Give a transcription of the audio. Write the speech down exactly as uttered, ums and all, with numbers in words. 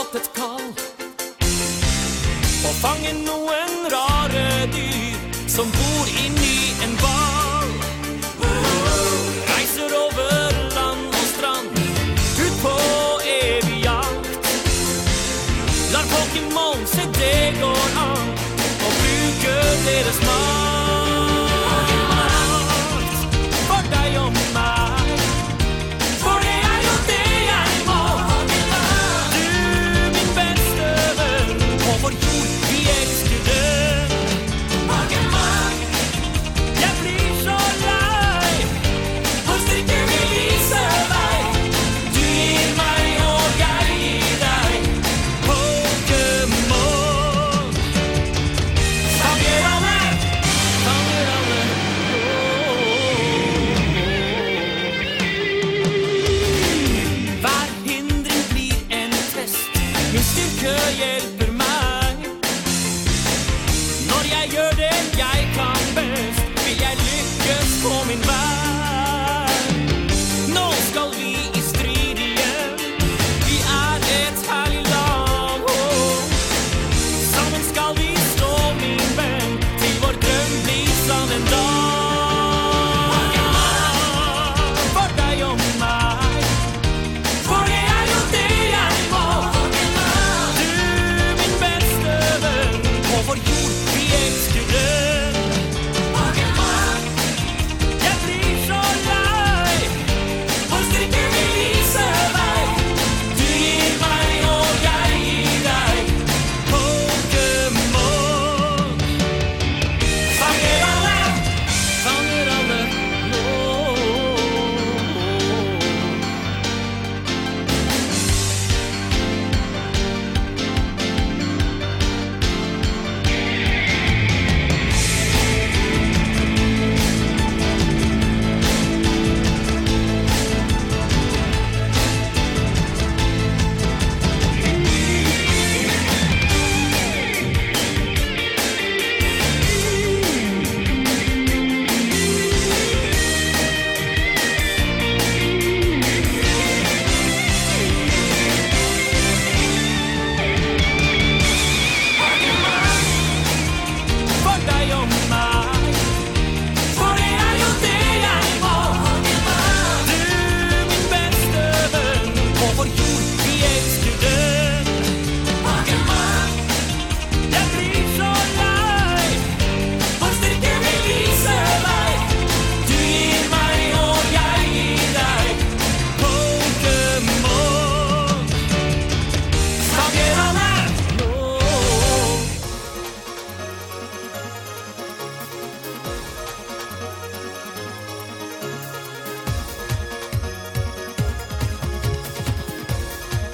et kall og fange noen rare dyr som bor inni en ball. Reiser over land og strand, ut på evig jakt. Lar Pokémon se det går an, og bruke deres makt for deg og meg. For det er jo det jeg må. Du, min beste venn, på vår jord, vi elsker det. Jeg blir så lei, hvor styrke vil vise deg. Du gir meg og jeg gir deg Pokémon. Fanger alle, fanger alle. Hver hindring blir en test. Min styrke hjelper